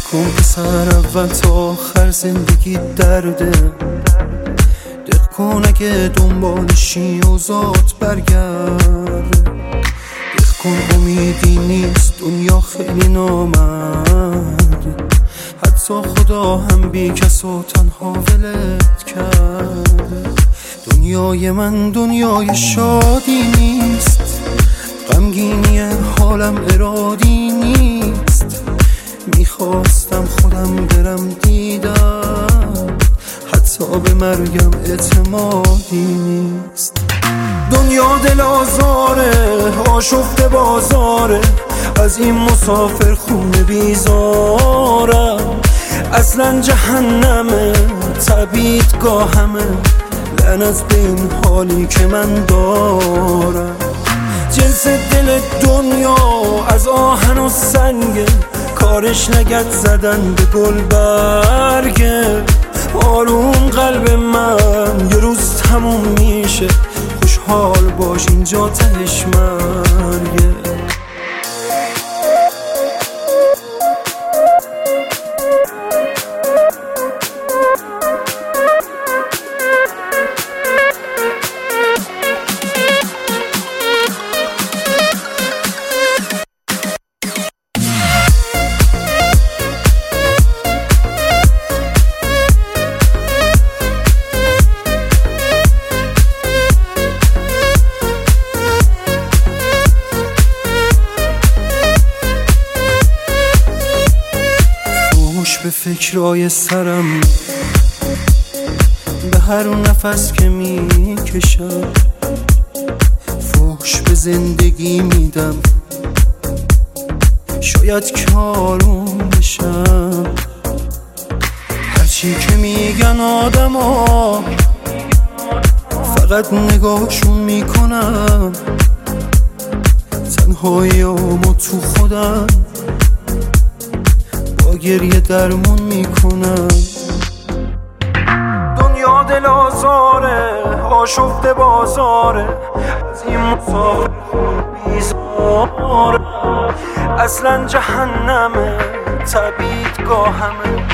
کن پسر اول تا آخر زندگی درده، دق کن اگه دنبالشی و ذات برگرد، دق کن امیدی نیست دنیا خیلی نامرد، حتی خدا هم بی کس و تنها ولت کرد. دنیای من دنیای شادی نیست، غمگینی حالم ارادی نیست، میخواستم خودم برم دیدم، حتی به مرگم اعتمادی نیست. دنیا دل آزاره، آشفته بازاره، از این مسافر خونه بیزارم، اصلا جهنمه تبیدگاهمه، لعنت به این حالی که من دارم. جنس دل دنیا از آهن و سنگه، کارش نگد زدن به گل برگه، آروم قلب من یه روز تموم میشه، خوشحال باش اینجا تهش مرگه. به فکرای سرم، به هر نفس که میکشم، فحش به زندگی میدم، شاید که آروم بشم. هرچی که میگن آدم ها فقط نگاهشون میکنم، تنهاییامو تو خودم با گریه درمون میکنم. دنیا دل آزاره، آشفته بازاره، از این مسافر بیزاره، اصلا جهنمه تبیدگاهمه،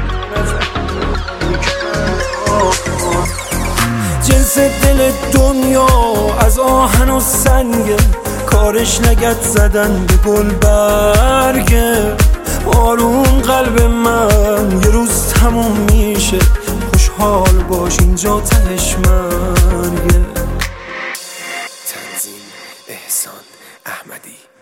جنس دل دنیا از آهن و سنگه، کارش نگد زدن به گل برگه، آروم قلب من یه روز تموم میشه، خوشحال باش اینجا تهش مرگه. تنظیم احسان احمدی.